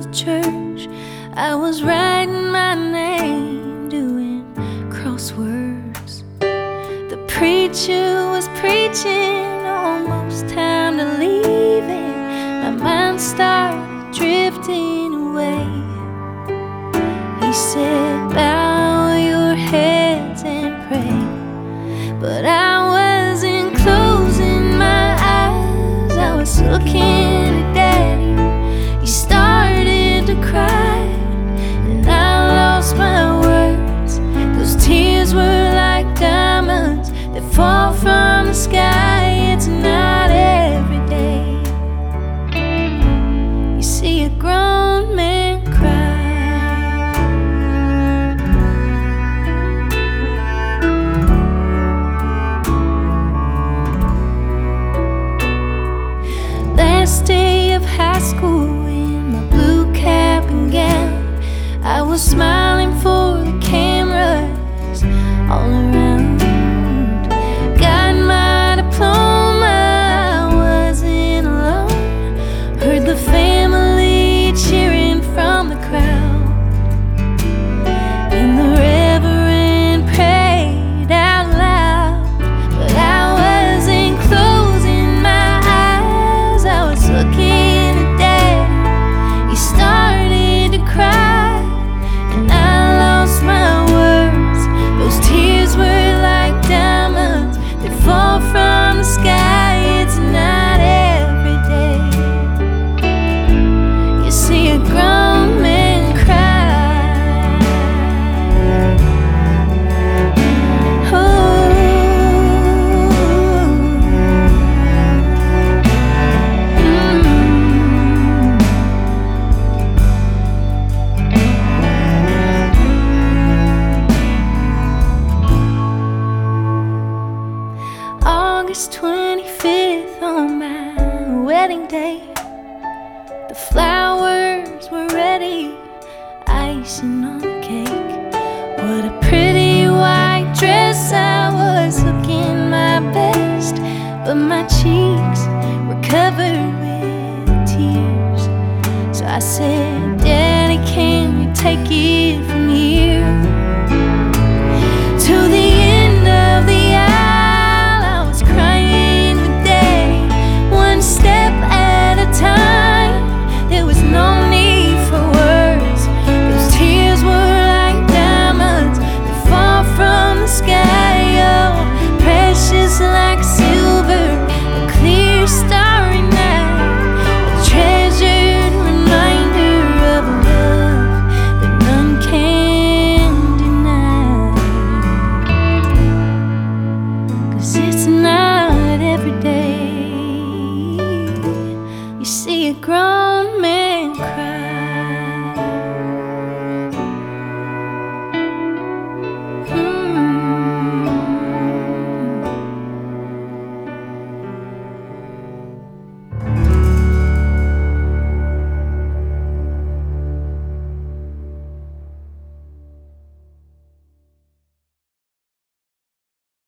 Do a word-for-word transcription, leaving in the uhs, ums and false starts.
church, I was writing my name, doing crosswords. The preacher was preaching, almost time to leave it. My mind started drifting away. He said, bow your heads and pray. But I wasn't closing my eyes, I was looking at Daddy. He started to cry, and I lost my words. Those tears were like diamonds that fall from the sky. It's not every day you see a grown man cry. Last day of high school, in my blue cap and gown, I was smiling for the cameras all around. Got my diploma, I wasn't alone. Heard the family cheering from the crowd, and the reverend prayed out loud. But I wasn't closing my eyes, I was looking at Daddy. He started to cry, and I lost my words. Those tears were like diamonds that fall from the sky. It's not every day you see a grown man cry. Oh, August twenty-fifth, on my wedding day, the flowers were ready, icing on the cake. What a pretty white dress, I was looking my best, but my cheeks were covered with tears. So I said, Daddy, can you take it